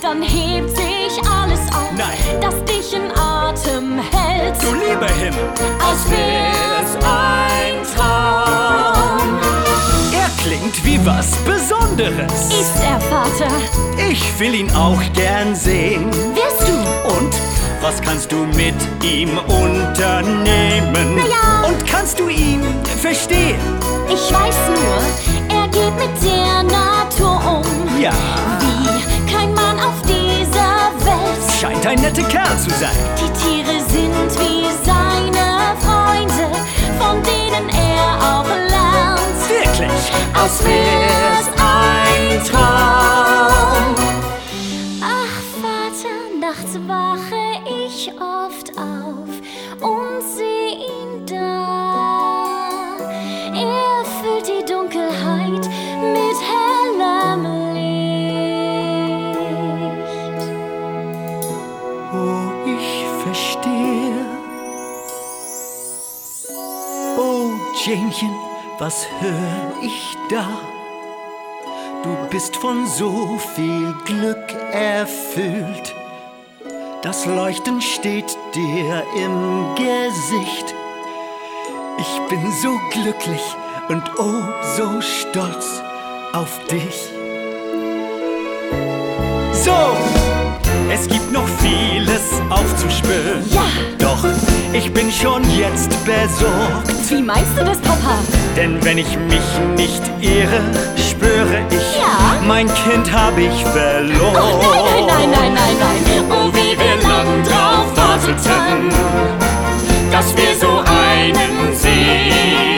dann hebt sich alles auf, Nein. das dich in Atem hält. Du lieber Himmel, als wär's ein Traum. er klingt wie was Besonderes. Ist er, Vater? Ich will ihn auch gern sehen. Wirst du? Und was kannst du mit ihm unternehmen? Na ja. Und kannst du ihn verstehen? Ich weiß nur, er geht mit der Natur um. Ja, Wie kein Mann auf dieser Welt. scheint ein netter Kerl zu sein. Die Tiere sind wie seine Freunde, von denen er auch lernt. Wirklich, Als wär's ein Traum. Ach, Vater, nachts wache ich oft auf und seh ihn da. Er füllt die Dunkelheit mit hellem Licht. Oh, ich verstehe. Oh, Janchen, was hör ich da? Du bist von so viel Glück erfüllt. Das Leuchten steht dir im Gesicht. Ich bin so glücklich und oh, so stolz auf dich. So, es gibt noch vieles aufzuspüren. Ja. Doch ich bin schon jetzt besorgt. Wie meinst du das, Papa? Denn wenn ich mich nicht irre, spüre ich, Ja. mein Kind habe ich verloren. Oh nein, nein, nein, nein, nein, nein. Oh, wie wir lang drauf warteten, dass wir so einen sehen.